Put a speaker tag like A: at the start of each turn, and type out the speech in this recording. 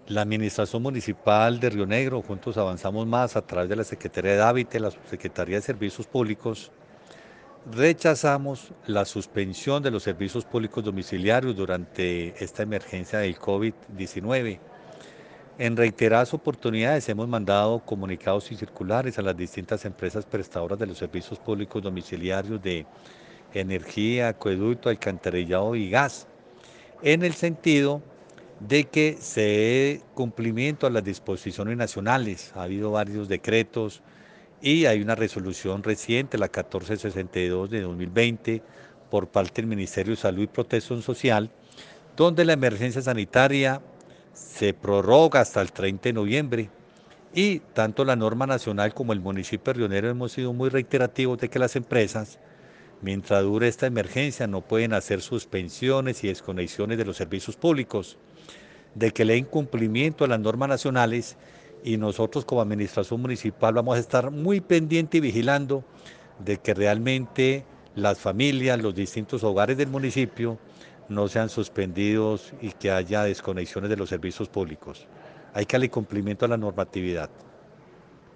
A: La Administración Municipal de Río Negro, Juntos Avanzamos Más, a través de la Secretaría de Hábitat, la Subsecretaría de Servicios Públicos, rechazamos la suspensión de los servicios públicos domiciliarios durante esta emergencia del COVID-19. En reiteradas oportunidades hemos mandado comunicados y circulares a las distintas empresas prestadoras de los servicios públicos domiciliarios de energía, acueducto, alcantarillado y gas, en el sentido de que se dé cumplimiento a las disposiciones nacionales. Ha habido varios decretos y hay una resolución reciente, la 1462 de 2020, por parte del Ministerio de Salud y Protección Social, donde la emergencia sanitaria se prorroga hasta el 30 de noviembre. Y tanto la norma nacional como el municipio de Río Negro hemos sido muy reiterativos de que las empresas, mientras dure esta emergencia, no pueden hacer suspensiones y desconexiones de los servicios públicos, de que le den cumplimiento a las normas nacionales, y nosotros como administración municipal vamos a estar muy pendiente y vigilando de que realmente las familias, los distintos hogares del municipio no sean suspendidos y que haya desconexiones de los servicios públicos. Hay que darle cumplimiento a la normatividad.